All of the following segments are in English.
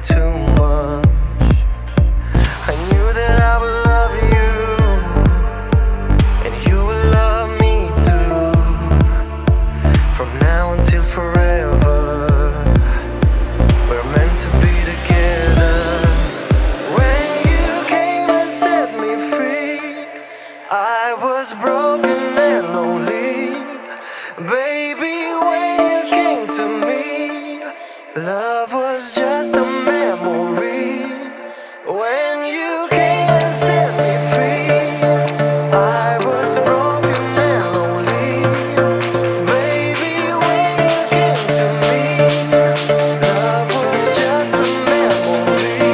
too much. I knew that I would love you, and you would love me too. From now until forever, we're meant to be together. When you came and set me free, I was broken and lonely. Baby, when you came to me, love was just a memory. When you came and set me free, I was broken and lonely. Baby, when you came to me, love was just a memory.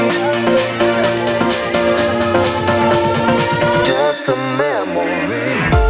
Just a memory.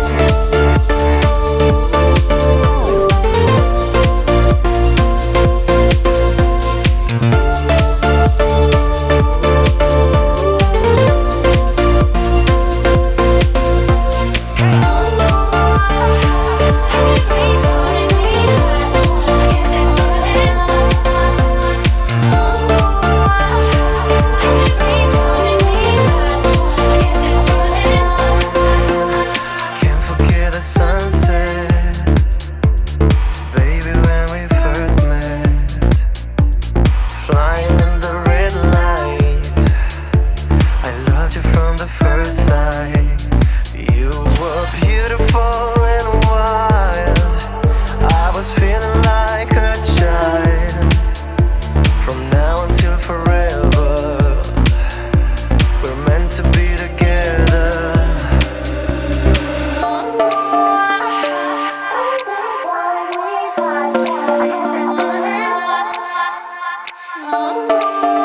Flying in the red light, I loved you from the first sight. You were beautiful and wild. I was feeling like a child. From now until forever, we're meant to be together. Oh